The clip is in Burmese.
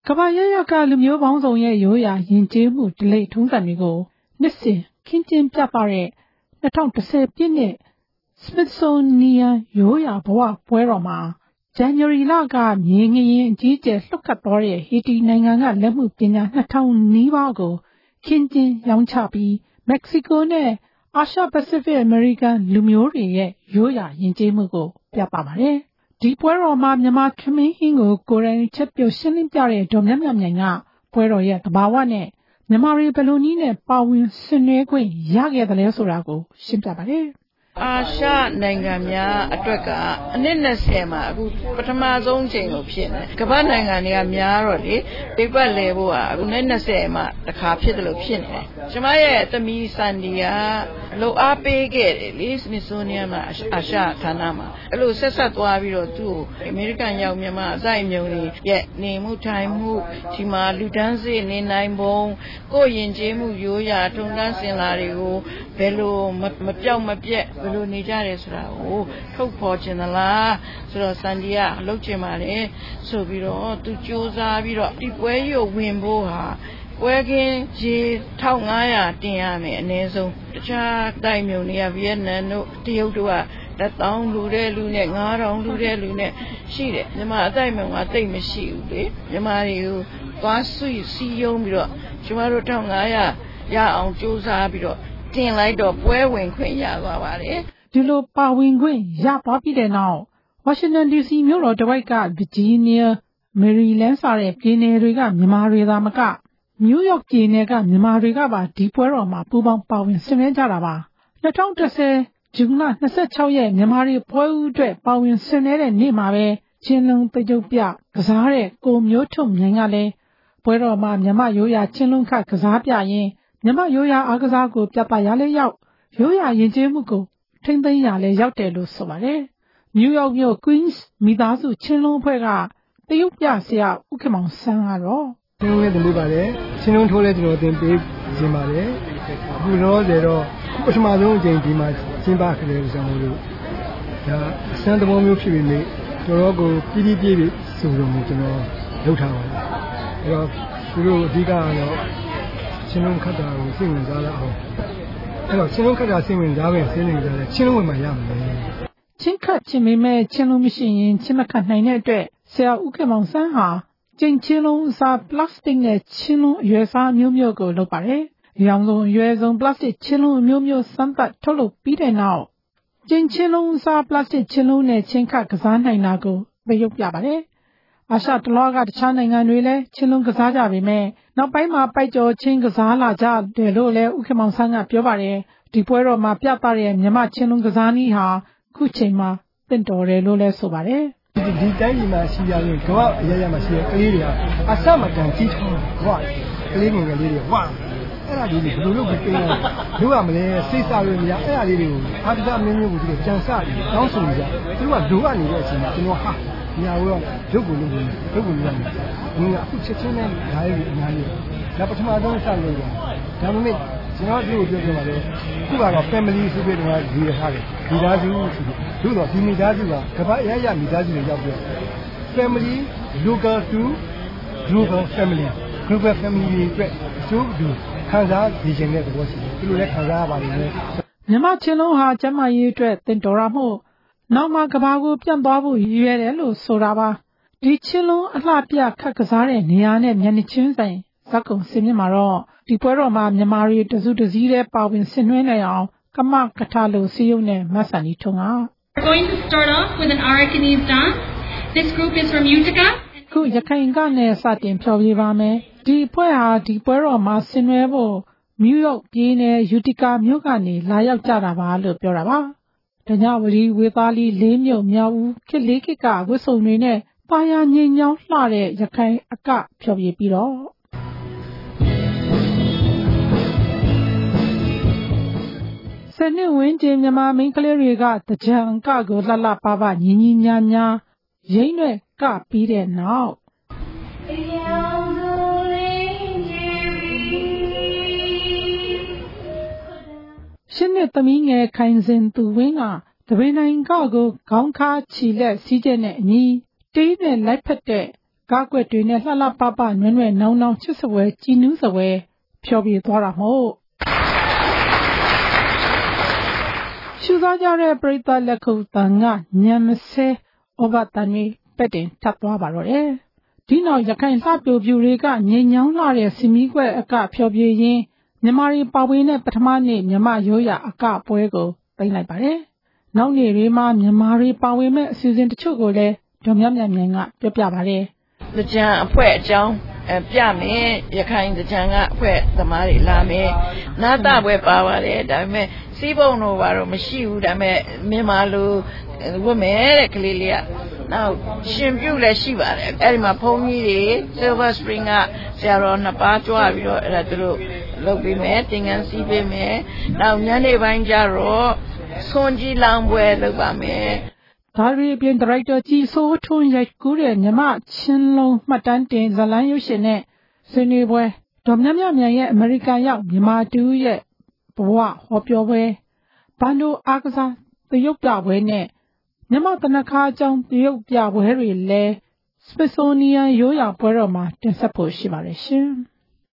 ကဘာရရကလူမျိုးပေါင်းစုံရဲ့ရိုးရာယဉ်ကျေးမှုဓလေ့ထုံးစံတွေကိုနှစ်စဉ်ခင်းကျင်းပြသတဲ့2010ပြည့်နှစ် Smithsonian ရိုးရာဘဝပွဲတော်မှာဇန်နဝါရီလကမြေငလျင်အကြီးကျယ်လှုပ်ခတ်သွားတဲ့ဟေတီနိုင်ငံကလက်မှုပညာ2000နီးပါးကိုခင်းကျင်းရောင်းချပြီးမက္ကဆီကိုနဲ့အာရှပစိဖိတ်အမေရိကန်လူမျိုးတွေရဲ့ရိုးရာယဉ်ကျေးမှုကိုပြသပါတယ်။ဒီပွဲတော်မှာမြန်မာထမင်းဟင်းကိုကိုယ်တိုင်ချက်ပြုတ်ရှင်းလင်းပြတဲ့ဒေါ်မြတ်မြတ်မြိုင်ကပွဲတော်ရဲ့သဘာဝနဲ့မြန်မာတွေဘယ်လိုနည်းနဲ့ပါဝင်ဆင်နွှဲခွင့်ရခဲ့တယ်လဲဆိုတာကိုရှင်းပြပါတယ်။အာရှနိုင်ငံများအတွက်ကအနည်း20မှာအခုပထမဆုံးချိန်ကိုဖြစ်နေကမ္ဘာနိုင်ငံတွေကများတော့လေပြပတ်လဲဖို့ကအခုနဲ့20မှာတစ်ခါဖြစ်တယ်လို့ဖြစ်နေတယ်ကျမရဲ့သမီးစန်ဒီကလှူအားပေးခဲ့တယ်လေ Smithsonian မှာအာရှဌာနမှာအဲ့လိုဆက်ဆက်သွားပြီးတော့သူ့ကိုအမေရိကန်ရောက်မြန်မာအစိုက်မြုံတွေရဲ့နေမှုထိုင်မှုဒီမှာလူတန်းစေနေနိုင်ပုံကိုယ်ယဉ်ကျေးမှုရိုးရာထုံတန်းစင်လာတွေကိုဘယ်လိုမပြောက်မပြက်ဘယ်လိုနေကြတယ်ဆိုတာကိုထုတ်ဖော်ခြင်းသလားဆိုတော့စန်ဒီကအလုပ်ကျင်ပါတယ်ဆိုပြီးတော့သူစူးစမ်းပြီးတော့ဒီပွဲရုပ်ဝင်ဖို့ဟာပွဲကင်းရေ1500တင်ရမယ်အနည်းဆုံးတခြားတိုင်မြုံတွေကဗီယက်နမ်တို့တရုတ်တို့က1000လူတဲ့လူနဲ့9000လူတဲ့လူနဲ့ရှိတယ်မြန်မာအတိုင်မြုံကတိတ်မရှိဘူးလေမြန်မာတွေကိုသွားဆွေစီယုံပြီးတော့ကျမတို့1500ရအောင်စူးစမ်းပြီးတော့တင်လိုက်တော့ပွဲဝင်ခွင့်ရသွားပါတယ်ဒီလိုပါဝင်ခွင့်ရသွားပြီးတဲ့နောက်ဝါရှင်တန် DC မြို့တော်တစ်ဝိုက်ကဗာဂျီးနီးယားမေရီလန်းစတဲ့ပြည်နယ်တွေကမြန်မာတွေသာမကနယူးယောက်ပြည်နယ်ကမြန်မာတွေကပါဒီပွဲတော်မှာပူးပေါင်းပါဝင်ဆင်နွှဲကြတာပါ2010ဇွန်လ26ရက်မြန်မာတွေပွဲဦးအတွက်ပါဝင်ဆင်နွှဲတဲ့နေ့မှာပဲချင်းလုံးတကြုတ်ပြကစားတဲ့ကိုမျိုးထွန်းမြိုင်ကလည်းပွဲတော်မှာမြန်မာရိုးရာချင်းလုံးခတ်ကစားပြရင်မြန်မာရိုးရာအားကစားကိုပြသရလဲရောက်ရိုးရာယဉ်ကျေးမှုကိုထိမ့်သိမ်းရလဲရောက်တယ်လို့ဆိုပါတယ်နယူးယောက်မြို့ Queens မိသားစုချင်းလုံးအဖွဲ့ကတရုတ်ပြဆရာဦးခင်မောင်ဆန်းကတော့ချင်းလုံးနဲ့တင်ပေးပါတယ်ချင်းလုံးထိုးလဲကျွန်တော်တင်ပေးခြင်းပါတယ်အခုတော့လေတော့ပထမဆုံးအကြိမ်ဒီမှာကျင်းပခဲ့တယ်ဆိုတော့ဒါအစမ်းသဘောမျိုးဖြစ်ပြီးလေတော်တော်ကိုပြီးဆိုတော့ကျွန်တော်လုပ်ထားပါတယ်အဲ့တော့သူတို့အဓိကတော့ချင်းလုံးခတ်တာကိုစိတ်ဝင်စားရအောင်အဲ့တော့ချင်းလုံးခတ်တာစိတ်ဝင်စားပဲစိတ်ဝင်စားတယ်ချင်းလုံးဝင်မှရမယ်ချင်းခတ်ချင်းမေမဲ့ချင်းလုံးမရှိရင်ချင်းမခတ်နိုင်တဲ့အတွက်ဆရာဦးခင်မောင်ဆန်းဟာကျင်းချင်းလုံးအစားပလတ်စတစ်နဲ့ချင်းလုံးအရွယ်စားမျိုးမျိုးကိုလုပ်ပါတယ်။ရောင်စုံအရွယ်စုံပလတ်စတစ်ချင်းလုံးမျိုးမျိုးစမ်းသပ်ထုတ်လုပ်ပြီးတဲ့နောက်ကျင်းချင်းလုံးအစားပလတ်စတစ်ချင်းလုံးနဲ့ချင်းခတ်ကစားနိုင်တာကိုသရုပ်ပြပါတယ်။အာရှတလွှားကတခြားနိုင်ငံတွေလည်းချင်းလုံးကစားကြပေမဲ့နောက်ပိုင်းမှာပိုက်ကျော်ချင်းကစားလာကြတယ်လို့လည်းဦးခင်မောင်ဆန်းကပြောပါတယ်။ဒီပွဲတော်မှာပြသတဲ့မြန်မာချင်းလုံးကစားနည်းဟာခုချိန်မှာတင့်တော်တယ်လို့လည်းဆိုပါတယ်ဒီတိုင်းဒီမှာရှိရရင်တော့အရရမှာရှိရကလေးတွေကအစမတန်ကြီးထွားဝါကလေးငယ်လေးတွေဝါအဲ့ဒါလေးတွေဘယ်လိုလုပ်ပြီးလုပ်ရမလဲစိတ်စားလို့မရအဲ့ဒါလေးတွေကိုအားတမင်းမျိုးကိုသူကြံစပြီးတောင်းဆိုကြသူကဒိုးကနေတဲ့အချိန်မှာကျွန်တော်ဟာညာရောရုပ်ကိုလုပ်ရတယ်ငါအခုချက်ချင်းနဲ့ဓာတ်ရည်အများကြီးဒါပထမဆုံးစလို့ရတယ်ဒါပေမဲ့ကျွန်တော်တို့ပြောပြပါလေခုကတော့ family ဆိုပြီးတော့ဒီရထားတယ်ဒီသားစုဆိုတော့ဒီမိသားစုကကမ္ဘာအရမိသားစုတွေရောက်ပြီး family local to global family တွေအတွက်အကျိုးတူခံစားရခြင်းတဲ့သဘောရှိတယ်ဒီလိုလဲခံစားရပါလိမ့်မယ်မြန်မာချင်းလုံးဟာကျမရေးအတွက်တင်တော်ရမှုနောက်မှကဘာကိုပြန့်သွားဖို့ရည်ရွယ်တယ်လို့ဆိုတာပါဒီချင်းလုံးအလှပြခတ်ကစားတဲ့နေရာနဲ့မျက်နှာချင်းဆိုင်ဇက်ကုံစင်မြင့်မှာတော့ဒီပွဲတော်မှာမြန်မာတွေတစုတစည်းတဲ့ပါဝင်ဆင်နွှဲနိုင်အောင်ကမကထလို့စီယုံနဲ့မဆန်ဒီထုံက We're going to start off with an Arakanese dance. This group is from Utica. ခုရခိုင်ကနဲ့စတင်ဖျော်ဖြေပါမယ်ဒီအဖွဲ့ဟာဒီပွဲတော်မှာဆင်နွှဲဖို့နယူးယောက်ပြည်နယ်ယူတီကာမြို့ကနေလာရောက်ကြတာပါလို့ပြောတာပါဒညဝရီဝေသားလီလေးမြို့မြောက်ဦးခေတ်လေးခေတ်ကဝတ်စုံတွေနဲ့ပါရငိမ်ညောင်းလှတဲ့ရခိုင်အကဖျော်ဖြေပြီးတော့ဆယ်နှစ်ဝန်းကျင်မြန်မာမိန်းကလေးတွေကတကြံအကကိုလှလှပပညီညီညာညာရိမ့်ရွက်ကပြီးတဲ့နောက်ရှင်းတဲ့သမီးငယ်ခိုင်စင်သူဝင်းကတပင်နိုင်ကကိုခေါင်းခါချီလက်စီးကျက်နဲ့အညီတေးနဲ့လိုက်ဖက်တဲ့ကားကွက်တွေနဲ့လှလှပပနွဲ့နွဲ့နောင်နောင်ချစ်စပွဲကြည်နူးစပွဲဖျော်ဖြေသွားတာမို့ရှုစားကြတဲ့ပရိသတ်လက်ခုပ်တန်ကညံမစဲဩဘတန်တွေပက်တင်ထပ်သွားပါတော့တယ်ဒီနောက်ရခိုင်လှပြိုပြူတွေကငိမ်ညောင်းလာတဲ့စီမီကွက်အကဖျော်ဖြေရင်းမြန်မာတွေပါဝင်တဲ့ပထမနေ့မြန်မာရိုးရာအကပွဲကိုသိမ်းလိုက်ပါတယ်နောက်နေ့တွေမှာမြန်မာတွေပါဝင်မဲ့အစီအစဉ်တချို့ကိုလည်းဒေါ်မြမြမြိုင်ကပြောပြပါတယ်။ကြံအဖွဲ့အကြောင်းပြမယ်ရခိုင်ကြံကအဖွဲ့သမားတွေလာမယ်နားတပွဲပါပါတယ်ဒါပေမဲ့စီးပုံတော့ဘာတော့မရှိဘူးဒါပေမဲ့မြန်မာလူဝတ်မယ်တဲ့ကလေးလေးကနောက်ရှင်ပြုတ်လည်းရှိပါတယ်အဲ့ဒီမှာဘုန်းကြီးတွေ Silver Spring ကဆရာတော်နှစ်ပါးကြွပြီးတော့အဲ့ဒါသူတို့လုပ်ပေးမယ်သင်္ကန်းစီးပေးမယ်နောက်ညနေပိုင်းကျတော့ဆွန်ကြီးလောင်ပွဲလုပ်ပါမယ်ဒါရီပြင်ဒါရိုက်တာကြီးစိုးထွန်းရိုက်ကူးတဲ့မြမချင်းလုံးမှတ်တမ်းတင်ဇလန်းရုပ်ရှင်နဲ့ဆွေးနွေးပွဲဒေါ်မြမြမြိုင်ရဲ့အမေရိကန်ရောက်မြန်မာတူရဲ့ဘဝဟောပြောပွဲဘန်ဒိုအားကစားသရုပ်ပြပွဲနဲ့မြမတနခါအကြောင်းသရုပ်ပြပွဲတွေလည်း Smithsonian ရိုးရာပွဲတော်မှာတင်ဆက်ဖို့ရှိပါတယ်ရှင်